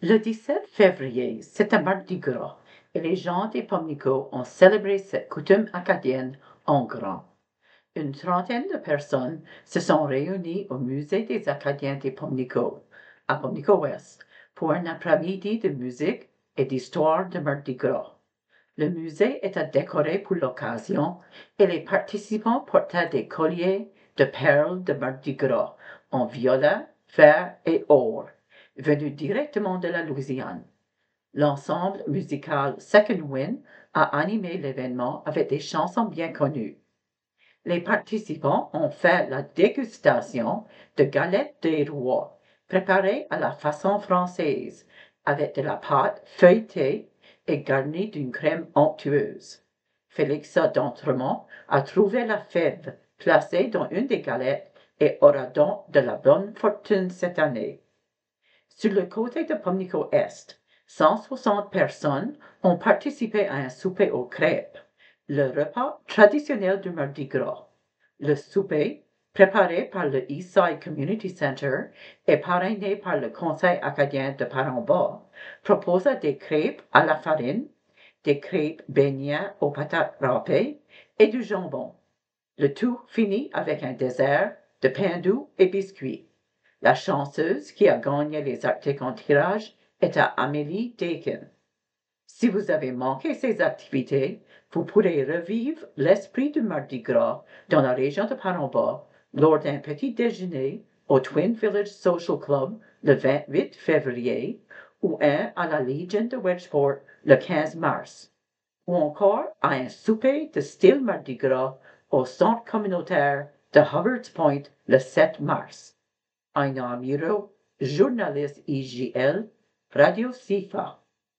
Le 17 février, c'est un mardi gras, et les gens des Pomnico ont célébré cette coutume acadienne en grand. Une trentaine de personnes se sont réunies au Musée des Acadiens des Pomnico, à Pomnico-Ouest, pour un après-midi de musique et d'histoire de Mardi Gras. Le musée était décoré pour l'occasion et les participants portaient des colliers de perles de Mardi Gras en violet, vert et or, venus directement de la Louisiane. L'ensemble musical Second Wind a animé l'événement avec des chansons bien connues. Les participants ont fait la dégustation de galettes des rois, préparées à la façon française, avec de la pâte feuilletée et garnie d'une crème onctueuse. Félixa d'Entremont a trouvé la fève placée dans une des galettes et aura donc de la bonne fortune cette année. Sur le côté de Pomnico Est, 160 personnes ont participé à un souper aux crêpes, le repas traditionnel du Mardi Gras. Le souper, préparé par le Eastside Community Center et parrainé par le Conseil acadien de Parent-Bas, proposa des crêpes à la farine, des crêpes beignets aux patates râpées et du jambon. Le tout finit avec un dessert de pain doux et biscuits. La chanceuse qui a gagné les articles en tirage est à Amélie Dakin. Si vous avez manqué ces activités, vous pourrez revivre l'esprit du Mardi Gras dans la région de Parent-Bas lors d'un petit déjeuner au Twin Village Social Club le 28 février ou un à la Legion de Wedgeport le 15 mars, ou encore à un souper de style Mardi Gras au centre communautaire de Hubbard's Point le 7 mars. Aina Miro, journaliste IGL, Radio Sifa.